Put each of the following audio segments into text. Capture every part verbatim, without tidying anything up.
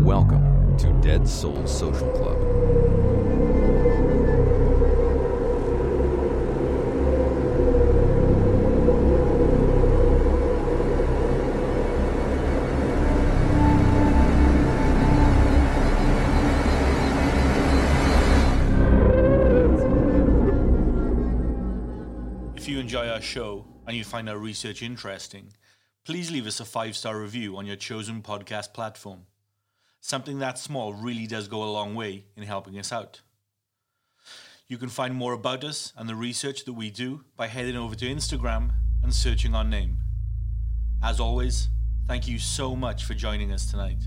Welcome to Dead Souls Social Club. If you enjoy our show and you find our research interesting, please leave us a five-star review on your chosen podcast platform. Something that small really does go a long way in helping us out. You can find more about us and the research that we do by heading over to Instagram and searching our name. As always, thank you so much for joining us tonight.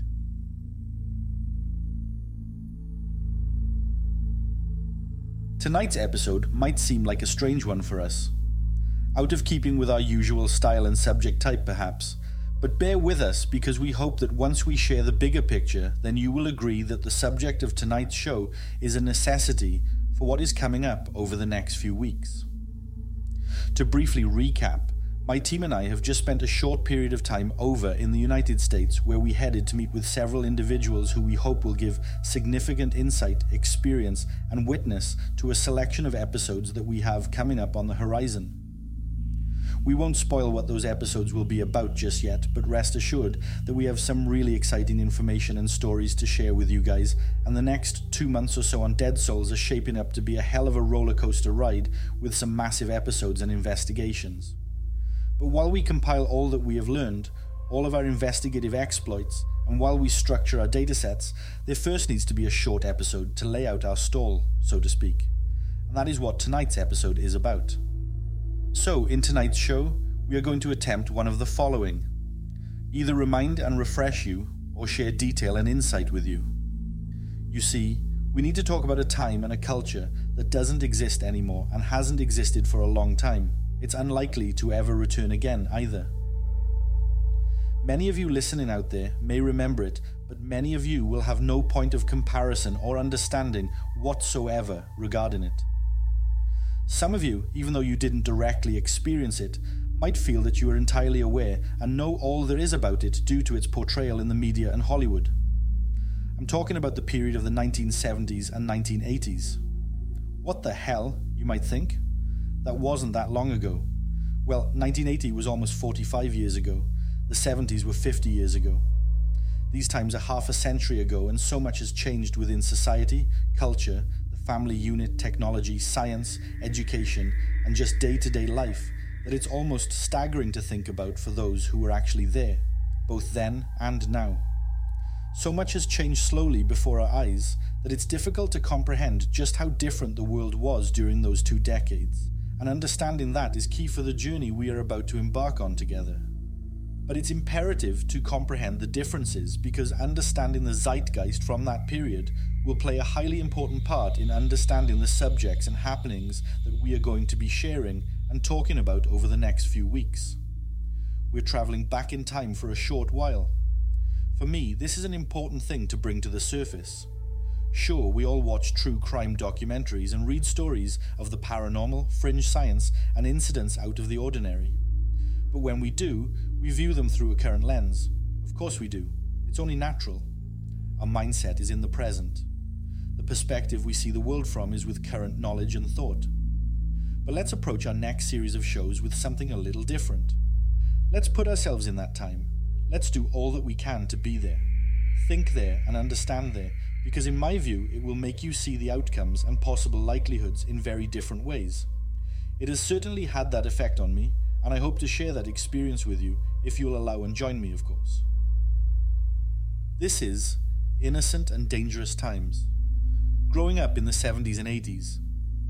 Tonight's episode might seem like a strange one for us. Out of keeping with our usual style and subject type perhaps, but bear with us because we hope that once we share the bigger picture, then you will agree that the subject of tonight's show is a necessity for what is coming up over the next few weeks. To briefly recap, my team and I have just spent a short period of time over in the United States where we headed to meet with several individuals who we hope will give significant insight, experience, and witness to a selection of episodes that we have coming up on the horizon. We won't spoil what those episodes will be about just yet, but rest assured that we have some really exciting information and stories to share with you guys, and the next two months or so on Dead Souls are shaping up to be a hell of a roller coaster ride with some massive episodes and investigations. But while we compile all that we have learned, all of our investigative exploits, and while we structure our datasets, there first needs to be a short episode to lay out our stall, so to speak. And that is what tonight's episode is about. So, in tonight's show, we are going to attempt one of the following. Either remind and refresh you, or share detail and insight with you. You see, we need to talk about a time and a culture that doesn't exist anymore and hasn't existed for a long time. It's unlikely to ever return again either. Many of you listening out there may remember it, but many of you will have no point of comparison or understanding whatsoever regarding it. Some of you, even though you didn't directly experience it, might feel that you are entirely aware and know all there is about it due to its portrayal in the media and Hollywood. I'm talking about the period of the nineteen seventies and nineteen eighties. What the hell, you might think? That wasn't that long ago. Well, nineteen eighty was almost forty-five years ago. The seventies were fifty years ago. These times are half a century ago, and so much has changed within society, culture, family unit, technology, science, education, and just day-to-day life that it's almost staggering to think about for those who were actually there, both then and now. So much has changed slowly before our eyes that it's difficult to comprehend just how different the world was during those two decades, and understanding that is key for the journey we are about to embark on together. But it's imperative to comprehend the differences because understanding the zeitgeist from that period will play a highly important part in understanding the subjects and happenings that we are going to be sharing and talking about over the next few weeks. We're traveling back in time for a short while. For me, this is an important thing to bring to the surface. Sure, we all watch true crime documentaries and read stories of the paranormal, fringe science, and incidents out of the ordinary. But when we do, we view them through a current lens. Of course we do. It's only natural. Our mindset is in the present. The perspective we see the world from is with current knowledge and thought. But let's approach our next series of shows with something a little different. Let's put ourselves in that time. Let's do all that we can to be there. Think there and understand there, because in my view, it will make you see the outcomes and possible likelihoods in very different ways. It has certainly had that effect on me, and I hope to share that experience with you if you'll allow and join me, of course. This is Innocent and Dangerous Times. Growing up in the seventies and eighties.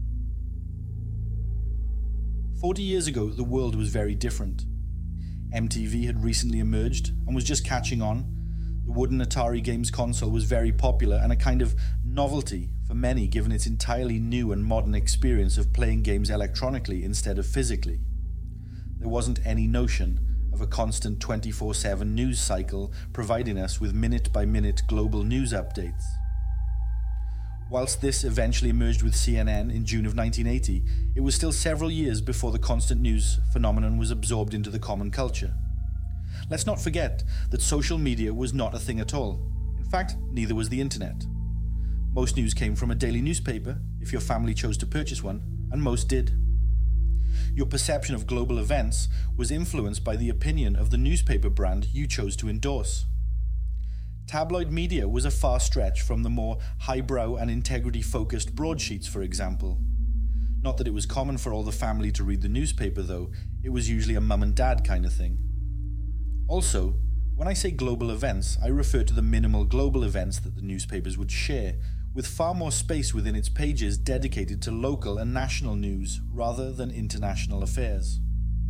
Forty years ago, the world was very different. M T V had recently emerged and was just catching on. The wooden Atari games console was very popular and a kind of novelty for many given its entirely new and modern experience of playing games electronically instead of physically. There wasn't any notion of a constant twenty-four seven news cycle providing us with minute-by-minute global news updates. Whilst this eventually emerged with C N N in June of nineteen eighty, it was still several years before the constant news phenomenon was absorbed into the common culture. Let's not forget that social media was not a thing at all. In In fact, neither was the internet. Most news came from a daily newspaper, if your family chose to purchase one, and most did. Your perception of global events was influenced by the opinion of the newspaper brand you chose to endorse. Tabloid media was a far stretch from the more highbrow and integrity-focused broadsheets, for example. Not that it was common for all the family to read the newspaper, though. It was usually a mum and dad kind of thing. Also, when I say global events, I refer to the minimal global events that the newspapers would share, with far more space within its pages dedicated to local and national news rather than international affairs.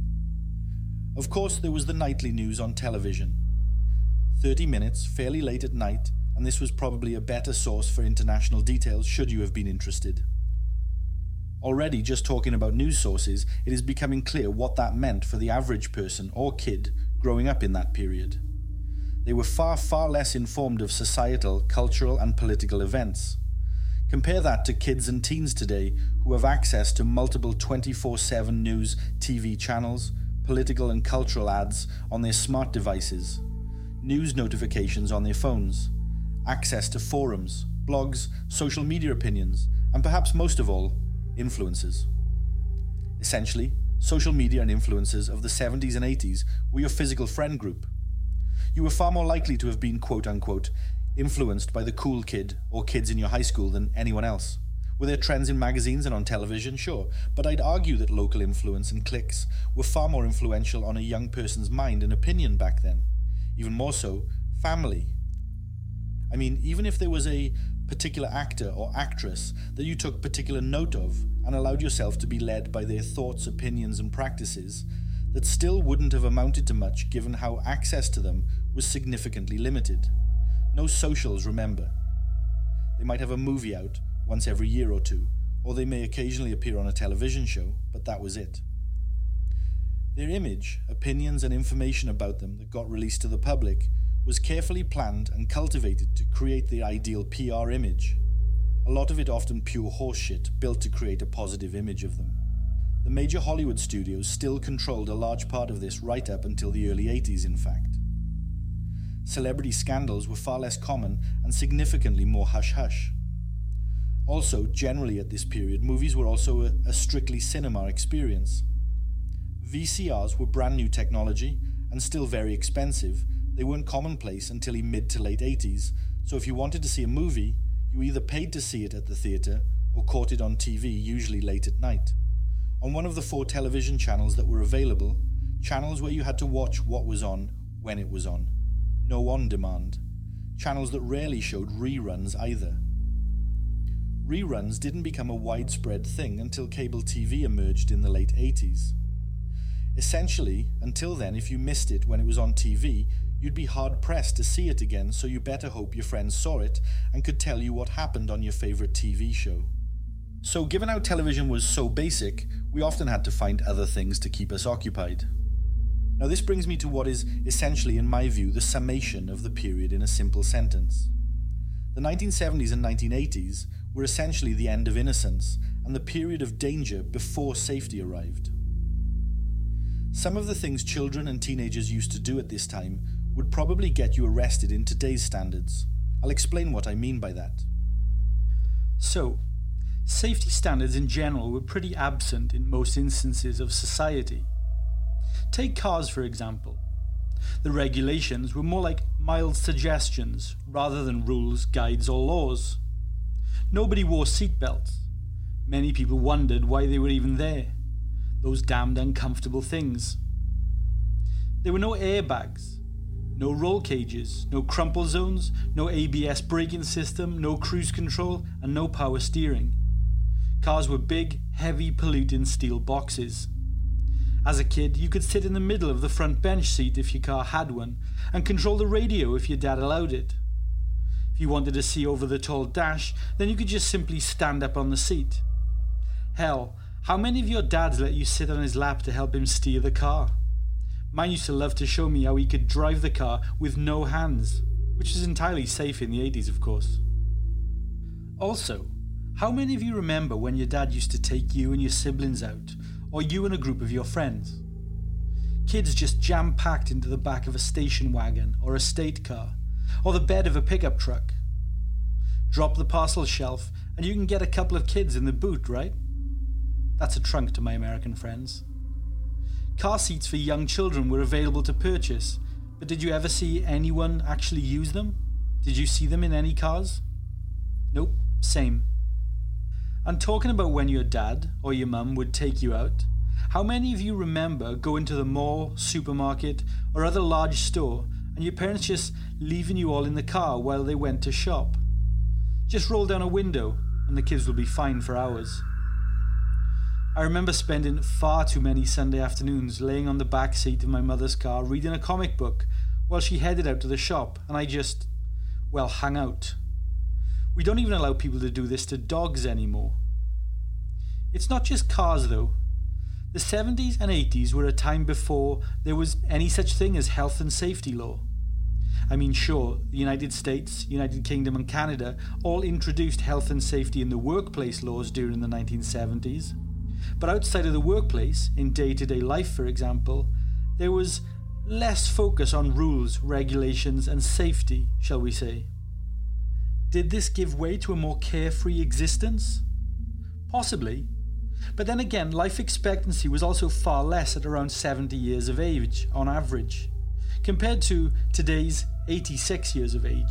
Of course, there was the nightly news on television. thirty minutes, fairly late at night, and this was probably a better source for international details should you have been interested. Already, just talking about news sources, it is becoming clear what that meant for the average person or kid growing up in that period. They were far, far less informed of societal, cultural, and political events. Compare that to kids and teens today who have access to multiple twenty-four seven news T V channels, political and cultural ads on their smart devices, news notifications on their phones, access to forums, blogs, social media opinions, and perhaps most of all, influencers. Essentially, social media and influencers of the seventies and eighties were your physical friend group. You were far more likely to have been quote-unquote influenced by the cool kid or kids in your high school than anyone else. Were there trends in magazines and on television? Sure, but I'd argue that local influence and cliques were far more influential on a young person's mind and opinion back then. Even more so, family. I mean, even if there was a particular actor or actress that you took particular note of and allowed yourself to be led by their thoughts, opinions, and practices, that still wouldn't have amounted to much given how access to them was significantly limited. No socials, remember. They might have a movie out once every year or two, or they may occasionally appear on a television show, but that was it. Their image, opinions, and information about them that got released to the public was carefully planned and cultivated to create the ideal P R image. A lot of it often pure horseshit, built to create a positive image of them. The major Hollywood studios still controlled a large part of this right up until the early eighties, in fact. Celebrity scandals were far less common and significantly more hush-hush. Also, generally at this period, movies were also a, a strictly cinema experience. V C Rs were brand new technology and still very expensive. They weren't commonplace until the mid to late eighties, so if you wanted to see a movie, you either paid to see it at the theatre or caught it on T V, usually late at night. On one of the four television channels that were available, channels where you had to watch what was on when it was on. No on-demand. Channels that rarely showed reruns either. Reruns didn't become a widespread thing until cable T V emerged in the late eighties. Essentially, until then, if you missed it when it was on T V, you'd be hard-pressed to see it again, so you better hope your friends saw it and could tell you what happened on your favourite T V show. So given how television was so basic, we often had to find other things to keep us occupied. Now this brings me to what is essentially, in my view, the summation of the period in a simple sentence. The nineteen seventies and nineteen eighties were essentially the end of innocence and the period of danger before safety arrived. Some of the things children and teenagers used to do at this time would probably get you arrested in today's standards. I'll explain what I mean by that. So, safety standards in general were pretty absent in most instances of society. Take cars, for example. The regulations were more like mild suggestions rather than rules, guides, or laws. Nobody wore seatbelts. Many people wondered why they were even there. Those damned uncomfortable things. There were no airbags, no roll cages, no crumple zones, no A B S braking system, no cruise control, and no power steering. Cars were big, heavy, polluting steel boxes. As a kid, you could sit in the middle of the front bench seat if your car had one, and control the radio if your dad allowed it. If you wanted to see over the tall dash, then you could just simply stand up on the seat. Hell, how many of your dads let you sit on his lap to help him steer the car? Mine used to love to show me how he could drive the car with no hands, which is entirely safe in the eighties, of course. Also, how many of you remember when your dad used to take you and your siblings out, or you and a group of your friends? Kids just jam-packed into the back of a station wagon or a state car, or the bed of a pickup truck. Drop the parcel shelf and you can get a couple of kids in the boot, right? That's a trunk to my American friends. Car seats for young children were available to purchase, but did you ever see anyone actually use them? Did you see them in any cars? Nope, same. And talking about when your dad or your mum would take you out, how many of you remember going to the mall, supermarket, or other large store and your parents just leaving you all in the car while they went to shop? Just roll down a window and the kids will be fine for hours. I remember spending far too many Sunday afternoons laying on the back seat of my mother's car reading a comic book while she headed out to the shop and I just, well, hung out. We don't even allow people to do this to dogs anymore. It's not just cars though. The seventies and eighties were a time before there was any such thing as health and safety law. I mean, sure, the United States, United Kingdom and Canada all introduced health and safety in the workplace laws during the nineteen seventies. But outside of the workplace, in day-to-day life for example, there was less focus on rules, regulations and safety, shall we say. Did this give way to a more carefree existence? Possibly. But then again, life expectancy was also far less at around seventy years of age on average, compared to today's eighty-six years of age.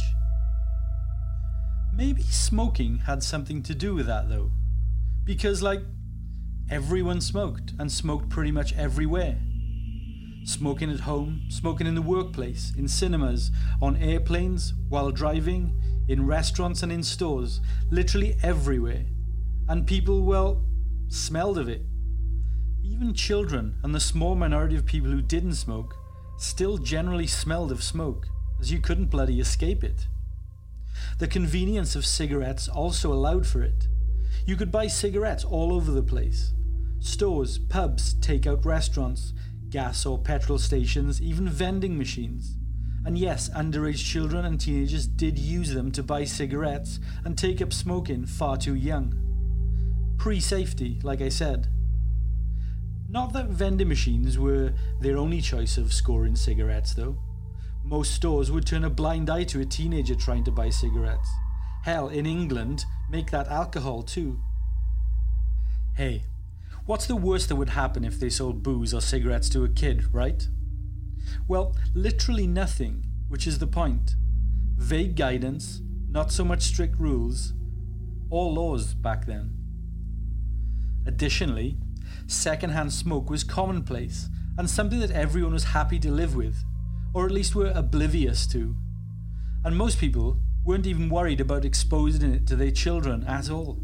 Maybe smoking had something to do with that though, because like everyone smoked and smoked pretty much everywhere. Smoking at home, smoking in the workplace, in cinemas, on airplanes, while driving, in restaurants and in stores, literally everywhere. And people, well, smelled of it. Even children and the small minority of people who didn't smoke still generally smelled of smoke, as you couldn't bloody escape it. The convenience of cigarettes also allowed for it. You could buy cigarettes all over the place. Stores, pubs, takeout restaurants, gas or petrol stations, even vending machines. And yes, underage children and teenagers did use them to buy cigarettes and take up smoking far too young. Pre-safety, like I said. Not that vending machines were their only choice of scoring cigarettes though. Most stores would turn a blind eye to a teenager trying to buy cigarettes. Hell, in England, make that alcohol too. Hey, what's the worst that would happen if they sold booze or cigarettes to a kid, right? Well, literally nothing, which is the point. Vague guidance, not so much strict rules, or laws back then. Additionally, secondhand smoke was commonplace and something that everyone was happy to live with, or at least were oblivious to. And most people weren't even worried about exposing it to their children at all.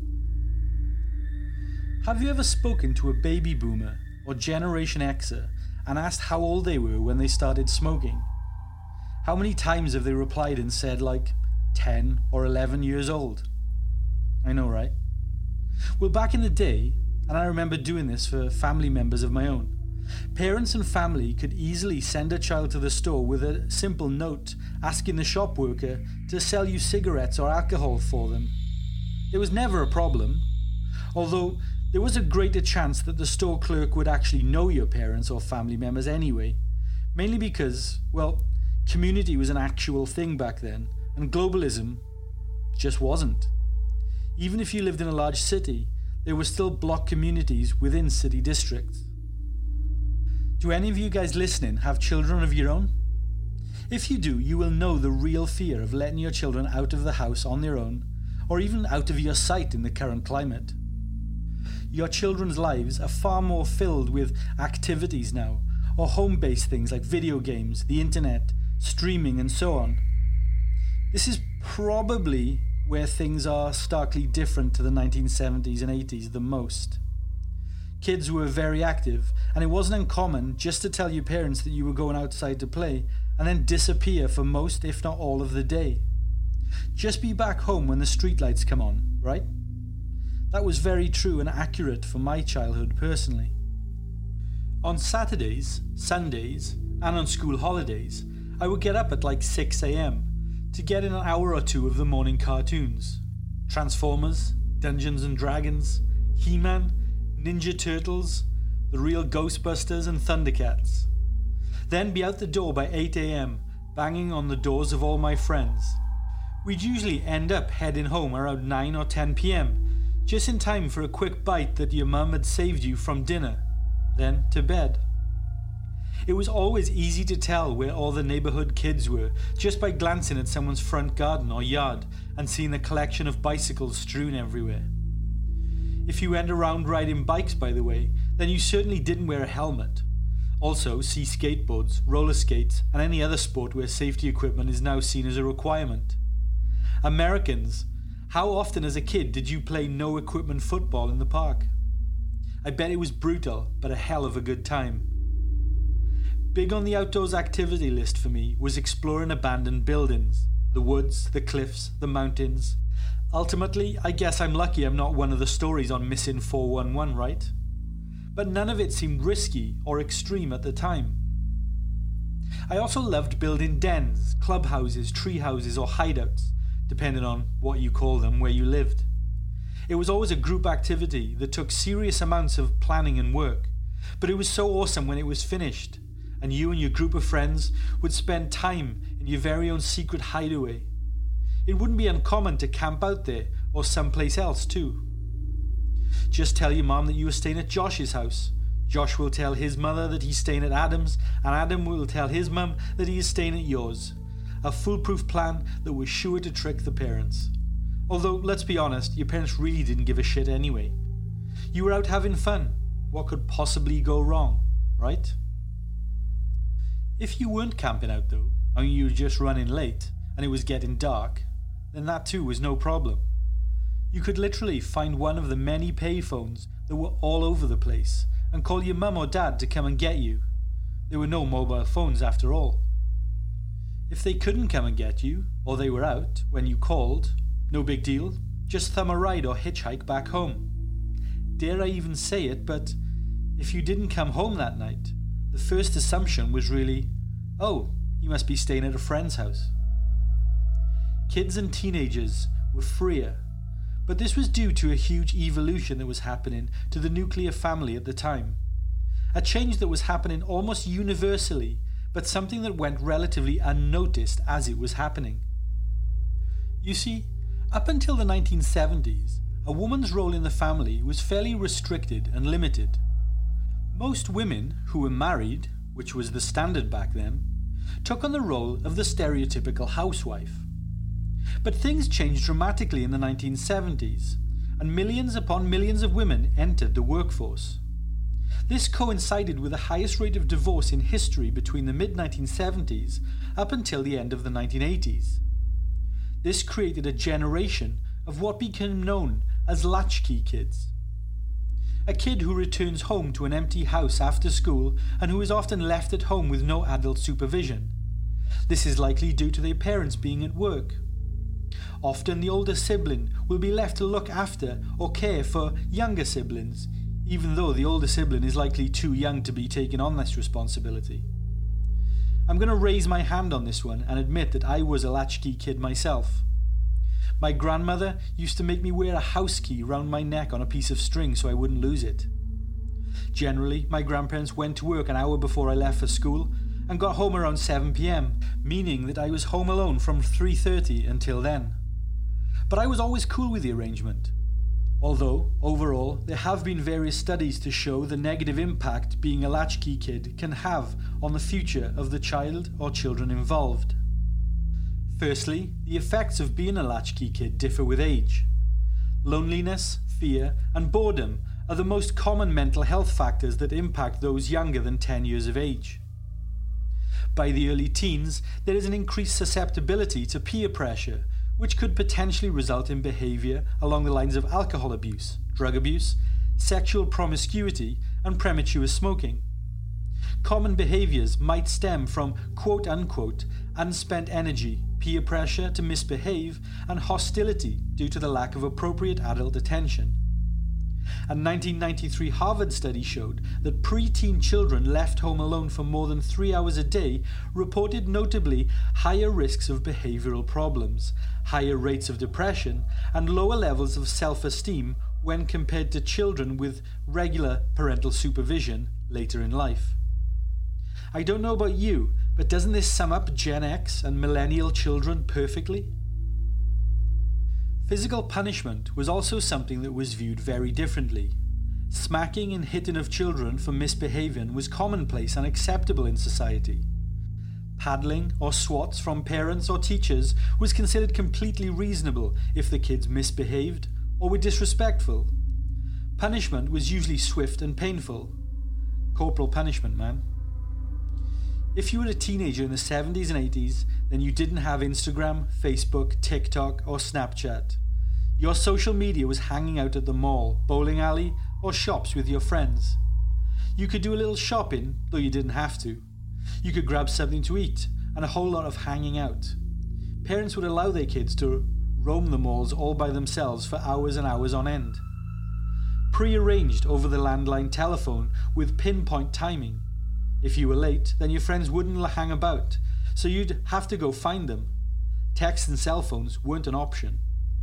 Have you ever spoken to a baby boomer or Generation Xer and asked how old they were when they started smoking? How many times have they replied and said like ten or eleven years old? I know, right? Well, back in the day, and I remember doing this for family members of my own, parents and family could easily send a child to the store with a simple note asking the shop worker to sell you cigarettes or alcohol for them. There was never a problem, although there was a greater chance that the store clerk would actually know your parents or family members anyway, mainly because, well, community was an actual thing back then, and globalism just wasn't. Even if you lived in a large city, there were still block communities within city districts. Do any of you guys listening have children of your own? If you do, you will know the real fear of letting your children out of the house on their own, or even out of your sight in the current climate. Your children's lives are far more filled with activities now, or home-based things like video games, the internet, streaming and so on. This is probably where things are starkly different to the nineteen seventies and eighties the most. Kids were very active, and it wasn't uncommon just to tell your parents that you were going outside to play and then disappear for most, if not all, of the day. Just be back home when the streetlights come on, right? That was very true and accurate for my childhood personally. On Saturdays, Sundays, and on school holidays, I would get up at like six a.m. to get in an hour or two of the morning cartoons. Transformers, Dungeons and Dragons, He-Man, Ninja Turtles, The Real Ghostbusters and Thundercats. Then be out the door by eight a.m, banging on the doors of all my friends. We'd usually end up heading home around nine or ten p.m, just in time for a quick bite that your mum had saved you from dinner, then to bed. It was always easy to tell where all the neighbourhood kids were just by glancing at someone's front garden or yard and seeing a collection of bicycles strewn everywhere. If you went around riding bikes, by the way, then you certainly didn't wear a helmet. Also, see skateboards, roller skates, and any other sport where safety equipment is now seen as a requirement. Americans, how often as a kid did you play no equipment football in the park? I bet it was brutal, but a hell of a good time. Big on the outdoors activity list for me was exploring abandoned buildings, the woods, the cliffs, the mountains. Ultimately, I guess I'm lucky I'm not one of the stories on Missing four one one, right? But none of it seemed risky or extreme at the time. I also loved building dens, clubhouses, tree houses, or hideouts, depending on what you call them where you lived. It was always a group activity that took serious amounts of planning and work, but it was so awesome when it was finished, and you and your group of friends would spend time in your very own secret hideaway. It wouldn't be uncommon to camp out there or someplace else too. Just tell your mom that you were staying at Josh's house. Josh will tell his mother that he's staying at Adam's, and Adam will tell his mum that he is staying at yours. A foolproof plan that was sure to trick the parents. Although, let's be honest, your parents really didn't give a shit anyway. You were out having fun. What could possibly go wrong, right? If you weren't camping out though, and you were just running late, and it was getting dark, then that too was no problem. You could literally find one of the many payphones that were all over the place and call your mum or dad to come and get you. There were no mobile phones after all. If they couldn't come and get you, or they were out when you called, no big deal, just thumb a ride or hitchhike back home. Dare I even say it, but if you didn't come home that night, the first assumption was really, oh, he must be staying at a friend's house. Kids and teenagers were freer, but this was due to a huge evolution that was happening to the nuclear family at the time. A change that was happening almost universally, but something that went relatively unnoticed as it was happening. You see, up until the nineteen seventies, a woman's role in the family was fairly restricted and limited. Most women who were married, which was the standard back then, took on the role of the stereotypical housewife. But things changed dramatically in the nineteen seventies, and millions upon millions of women entered the workforce. This coincided with the highest rate of divorce in history between the mid nineteen seventies up until the end of the nineteen eighties. This created a generation of what became known as latchkey kids. A kid who returns home to an empty house after school and who is often left at home with no adult supervision. This is likely due to their parents being at work. Often the older sibling will be left to look after or care for younger siblings, even though the older sibling is likely too young to be taking on this responsibility. I'm going to raise my hand on this one and admit that I was a latchkey kid myself. My grandmother used to make me wear a house key round my neck on a piece of string so I wouldn't lose it. Generally, my grandparents went to work an hour before I left for school and got home around seven p.m, meaning that I was home alone from three thirty until then. But I was always cool with the arrangement. Although, overall, there have been various studies to show the negative impact being a latchkey kid can have on the future of the child or children involved. Firstly, the effects of being a latchkey kid differ with age. Loneliness, fear, and boredom are the most common mental health factors that impact those younger than ten years of age. By the early teens, there is an increased susceptibility to peer pressure, which could potentially result in behaviour along the lines of alcohol abuse, drug abuse, sexual promiscuity, and premature smoking. Common behaviours might stem from quote-unquote unspent energy, peer pressure to misbehave, and hostility due to the lack of appropriate adult attention. A nineteen ninety-three Harvard study showed that preteen children left home alone for more than three hours a day reported notably higher risks of behavioural problems, higher rates of depression, and lower levels of self-esteem when compared to children with regular parental supervision later in life. I don't know about you, But doesn't this sum up Gen X and millennial children perfectly? Physical punishment was also something that was viewed very differently. Smacking and hitting of children for misbehaving was commonplace and acceptable in society. Paddling or swats from parents or teachers was considered completely reasonable if the kids misbehaved or were disrespectful. Punishment was usually swift and painful. Corporal punishment, man. If you were a teenager in the seventies and eighties, then you didn't have Instagram, Facebook, TikTok, or Snapchat. Your social media was hanging out at the mall, bowling alley, or shops with your friends. You could do a little shopping, though you didn't have to. You could grab something to eat, and a whole lot of hanging out. Parents would allow their kids to roam the malls all by themselves for hours and hours on end. Pre-arranged over the landline telephone with pinpoint timing. If you were late, then your friends wouldn't hang about, so you'd have to go find them. Texts and cell phones weren't an option.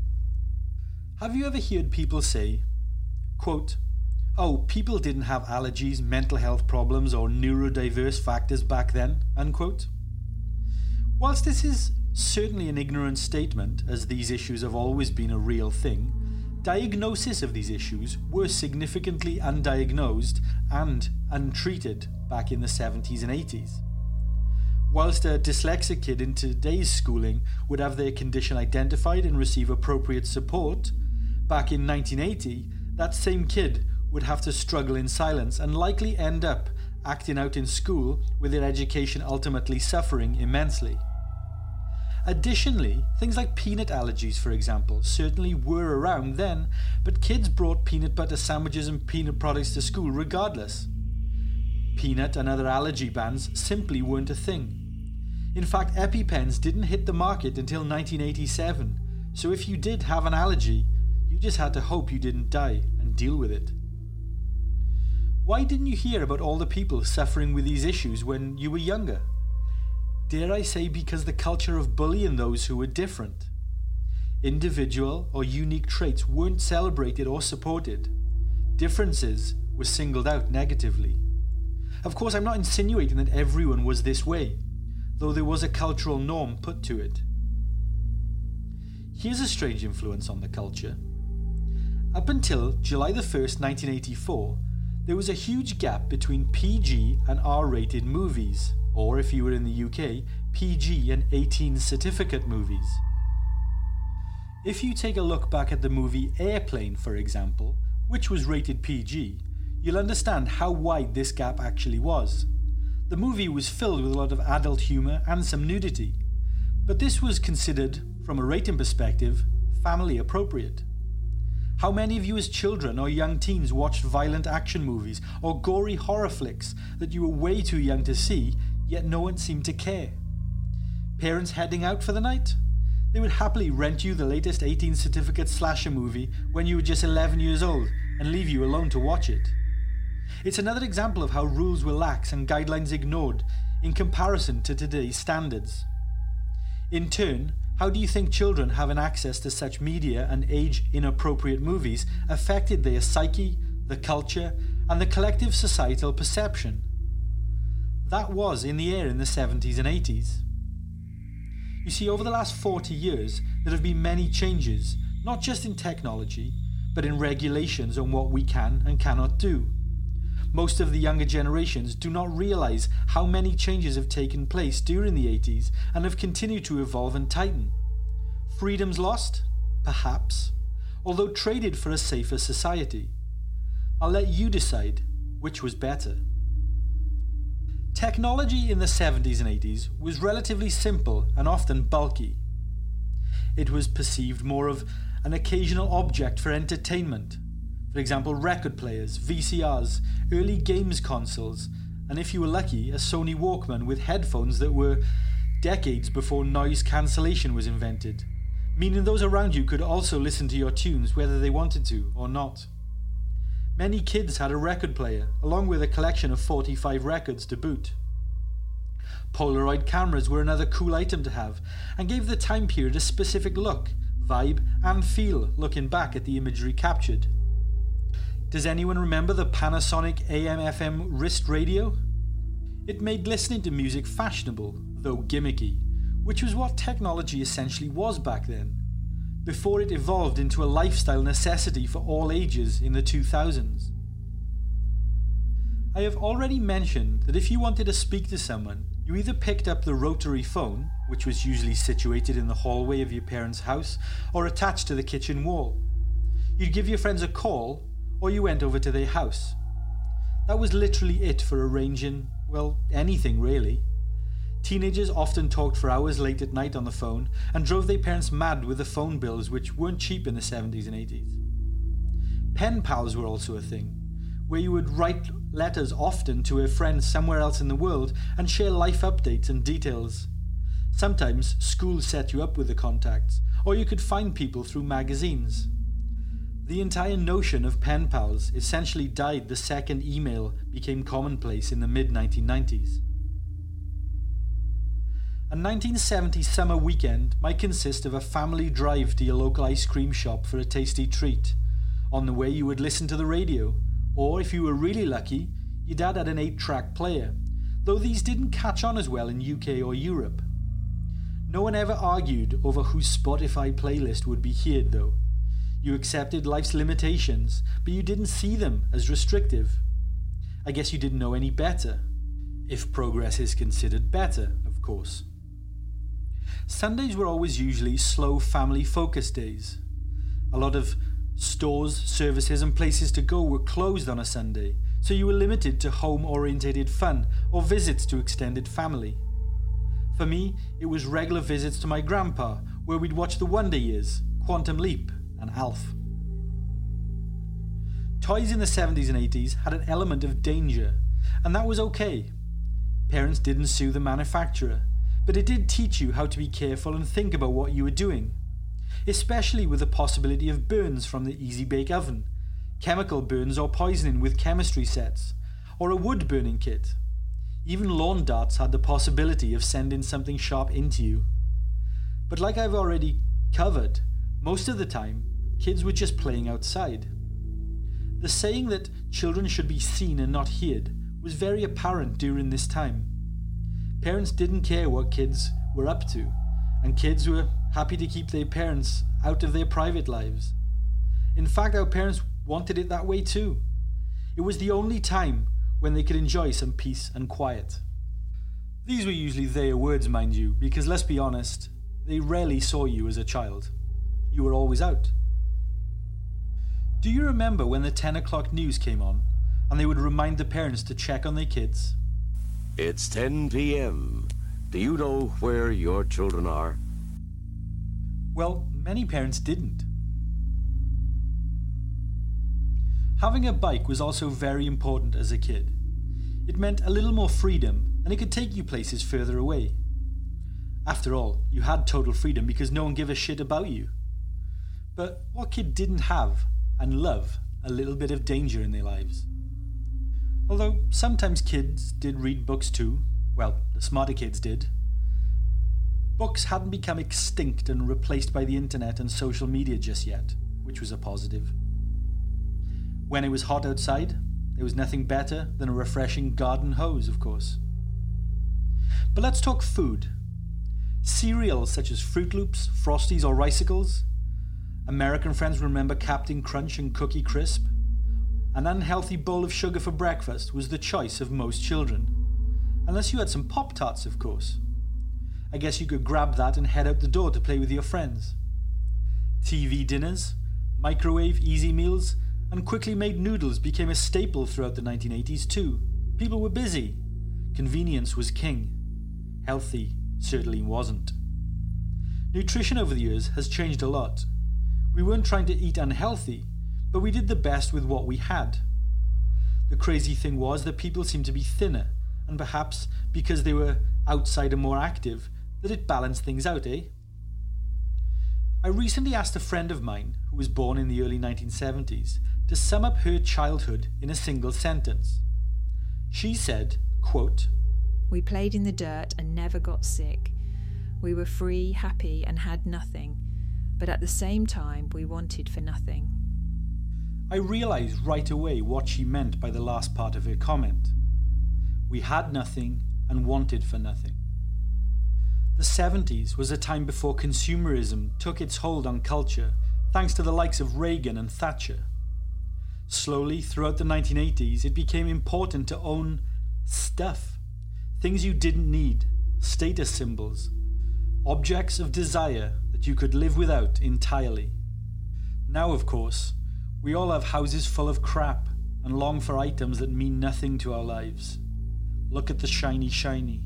Have you ever heard people say, quote, "Oh, people didn't have allergies, mental health problems, or neurodiverse factors back then," unquote? Whilst this is certainly an ignorant statement, as these issues have always been a real thing, diagnosis of these issues were significantly undiagnosed and untreated back in the seventies and eighties. Whilst a dyslexic kid in today's schooling would have their condition identified and receive appropriate support, back in nineteen eighty, that same kid would have to struggle in silence and likely end up acting out in school, with their education ultimately suffering immensely. Additionally, things like peanut allergies, for example, certainly were around then, but kids brought peanut butter sandwiches and peanut products to school regardless. Peanut and other allergy bans simply weren't a thing. In fact, EpiPens didn't hit the market until nineteen eighty-seven, so if you did have an allergy, you just had to hope you didn't die and deal with it. Why didn't you hear about all the people suffering with these issues when you were younger? Dare I say, because the culture of bullying those who were different. Individual or unique traits weren't celebrated or supported. Differences were singled out negatively. Of course, I'm not insinuating that everyone was this way, though there was a cultural norm put to it. Here's a strange influence on the culture. Up until July the first, nineteen eighty-four, there was a huge gap between P G and R-rated movies, or if you were in the U K, P G and eighteen certificate movies. If you take a look back at the movie Airplane, for example, which was rated P G, you'll understand how wide this gap actually was. The movie was filled with a lot of adult humour and some nudity, but this was considered, from a rating perspective, family appropriate. How many of you as children or young teens watched violent action movies or gory horror flicks that you were way too young to see, yet no one seemed to care? Parents heading out for the night? They would happily rent you the latest eighteen certificate slasher movie when you were just eleven years old and leave you alone to watch it. It's another example of how rules were lax and guidelines ignored in comparison to today's standards. In turn, how do you think children having access to such media and age-inappropriate movies affected their psyche, the culture, and the collective societal perception? That was in the air in the seventies and eighties. You see, over the last forty years, there have been many changes, not just in technology, but in regulations on what we can and cannot do. Most of the younger generations do not realise how many changes have taken place during the eighties and have continued to evolve and tighten. Freedoms lost? Perhaps, although traded for a safer society. I'll let you decide which was better. Technology in the seventies and eighties was relatively simple and often bulky. It was perceived more of an occasional object for entertainment. For example, record players, V C Rs, early games consoles, and if you were lucky, a Sony Walkman with headphones that were decades before noise cancellation was invented, meaning those around you could also listen to your tunes whether they wanted to or not. Many kids had a record player, along with a collection of forty-five records to boot. Polaroid cameras were another cool item to have, and gave the time period a specific look, vibe, and feel looking back at the imagery captured. Does anyone remember the Panasonic A M F M wrist radio? It made listening to music fashionable, though gimmicky, which was what technology essentially was back then, before it evolved into a lifestyle necessity for all ages in the two thousands. I have already mentioned that if you wanted to speak to someone, you either picked up the rotary phone, which was usually situated in the hallway of your parents' house or attached to the kitchen wall. You'd give your friends a call, or you went over to their house. That was literally it for arranging, well, anything really. Teenagers often talked for hours late at night on the phone and drove their parents mad with the phone bills, which weren't cheap in the seventies and eighties. Pen pals were also a thing, where you would write letters often to a friend somewhere else in the world and share life updates and details. Sometimes schools set you up with the contacts, or you could find people through magazines. The entire notion of pen pals essentially died the second email became commonplace in the mid nineteen nineties. A nineteen seventy summer weekend might consist of a family drive to your local ice cream shop for a tasty treat. On the way you would listen to the radio, or if you were really lucky, your dad had an eight track player, though these didn't catch on as well in U K or Europe. No one ever argued over whose Spotify playlist would be heard though. You accepted life's limitations, but you didn't see them as restrictive. I guess you didn't know any better. If progress is considered better, of course. Sundays were always usually slow family-focused days. A lot of stores, services and places to go were closed on a Sunday, so you were limited to home-orientated fun or visits to extended family. For me, it was regular visits to my grandpa, where we'd watch The Wonder Years, Quantum Leap and Alf. Toys in the seventies and eighties had an element of danger, and that was okay. Parents didn't sue the manufacturer, but it did teach you how to be careful and think about what you were doing, especially with the possibility of burns from the Easy Bake Oven, chemical burns or poisoning with chemistry sets, or a wood burning kit. Even lawn darts had the possibility of sending something sharp into you. But like I've already covered, most of the time, kids were just playing outside. The saying that children should be seen and not heard was very apparent during this time. Parents didn't care what kids were up to, and kids were happy to keep their parents out of their private lives. In fact, our parents wanted it that way too. It was the only time when they could enjoy some peace and quiet. These were usually their words, mind you, because let's be honest, they rarely saw you as a child. You were always out. Do you remember when the ten o'clock news came on and they would remind the parents to check on their kids? It's ten p.m. Do you know where your children are? Well, many parents didn't. Having a bike was also very important as a kid. It meant a little more freedom, and it could take you places further away. After all, you had total freedom because no one gave a shit about you. But what kid didn't have and love a little bit of danger in their lives? Although sometimes kids did read books too. Well, the smarter kids did. Books hadn't become extinct and replaced by the internet and social media just yet, which was a positive. When it was hot outside, there was nothing better than a refreshing garden hose, of course. But let's talk food. Cereals such as Fruit Loops, Frosties or Ricicles. American friends remember Captain Crunch and Cookie Crisp. An unhealthy bowl of sugar for breakfast was the choice of most children. Unless you had some Pop-Tarts, of course. I guess you could grab that and head out the door to play with your friends. T V dinners, microwave easy meals, and quickly made noodles became a staple throughout the nineteen eighties too. People were busy. Convenience was king. Healthy certainly wasn't. Nutrition over the years has changed a lot. We weren't trying to eat unhealthy, but we did the best with what we had. The crazy thing was that people seemed to be thinner, and perhaps because they were outside and more active, that it balanced things out, eh? I recently asked a friend of mine, who was born in the early nineteen seventies, to sum up her childhood in a single sentence. She said, quote, "We played in the dirt and never got sick. We were free, happy and had nothing, but at the same time we wanted for nothing." I realised right away what she meant by the last part of her comment. We had nothing and wanted for nothing. The seventies was a time before consumerism took its hold on culture, thanks to the likes of Reagan and Thatcher. Slowly, throughout the nineteen eighties, it became important to own stuff. Things you didn't need, status symbols, objects of desire that you could live without entirely. Now, of course, we all have houses full of crap and long for items that mean nothing to our lives. Look at the shiny shiny.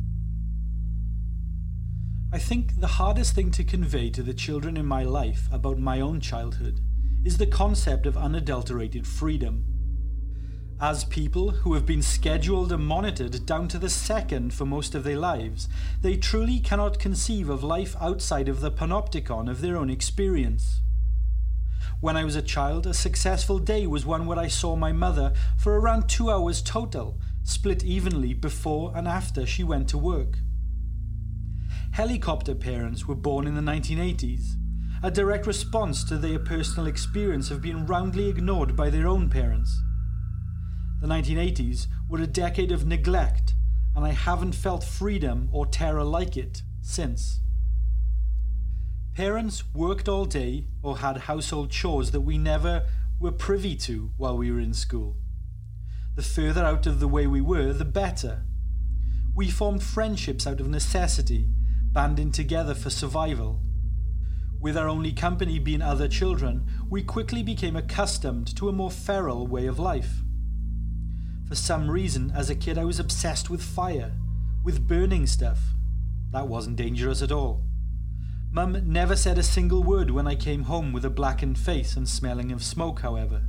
I think the hardest thing to convey to the children in my life about my own childhood is the concept of unadulterated freedom. As people who have been scheduled and monitored down to the second for most of their lives, they truly cannot conceive of life outside of the panopticon of their own experience. When I was a child, a successful day was one where I saw my mother for around two hours total, split evenly before and after she went to work. Helicopter parents were born in the nineteen eighties, a direct response to their personal experience of being roundly ignored by their own parents. The nineteen eighties were a decade of neglect, and I haven't felt freedom or terror like it since. Parents worked all day or had household chores that we never were privy to while we were in school. The further out of the way we were, the better. We formed friendships out of necessity, banding together for survival. With our only company being other children, we quickly became accustomed to a more feral way of life. For some reason, as a kid, I was obsessed with fire, with burning stuff. That wasn't dangerous at all. Mum never said a single word when I came home with a blackened face and smelling of smoke, however.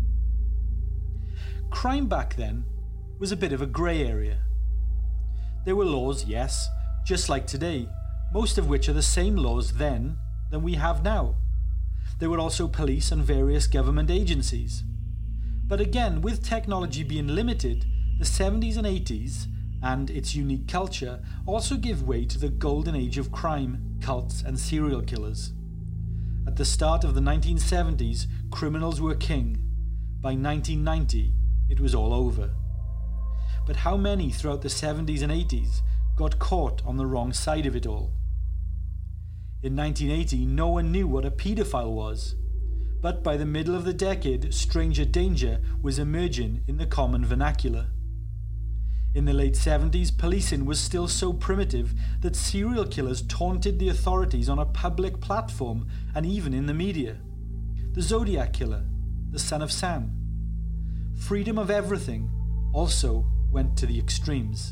Crime back then was a bit of a grey area. There were laws, yes, just like today, most of which are the same laws then than we have now. There were also police and various government agencies. But again, with technology being limited, the seventies and eighties and its unique culture also give way to the golden age of crime, cults and serial killers. At the start of the nineteen seventies, criminals were king. By nineteen ninety, it was all over. But how many throughout the seventies and eighties got caught on the wrong side of it all? In nineteen eighty, no one knew what a paedophile was. But by the middle of the decade, stranger danger was emerging in the common vernacular. In the late seventies, policing was still so primitive that serial killers taunted the authorities on a public platform and even in the media. The Zodiac Killer, the son of Sam. Freedom of everything also went to the extremes.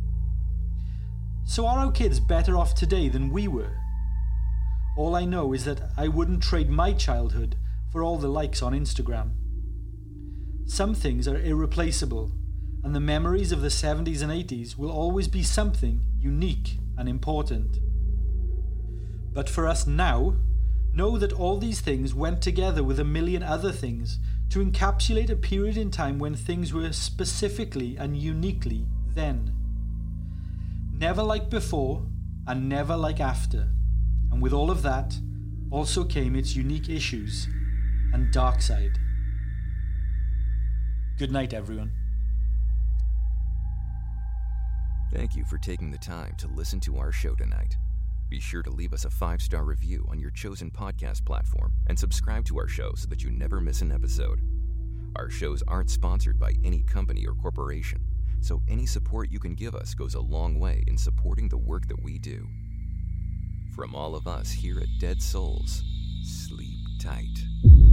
So are our kids better off today than we were? All I know is that I wouldn't trade my childhood for all the likes on Instagram. Some things are irreplaceable, and the memories of the seventies and eighties will always be something unique and important. But for us now, know that all these things went together with a million other things to encapsulate a period in time when things were specifically and uniquely then. Never like before, and never like after. And with all of that, also came its unique issues and dark side. Good night, everyone. Thank you for taking the time to listen to our show tonight. Be sure to leave us a five-star review on your chosen podcast platform and subscribe to our show so that you never miss an episode. Our shows aren't sponsored by any company or corporation, so any support you can give us goes a long way in supporting the work that we do. From all of us here at Dead Souls, sleep tight.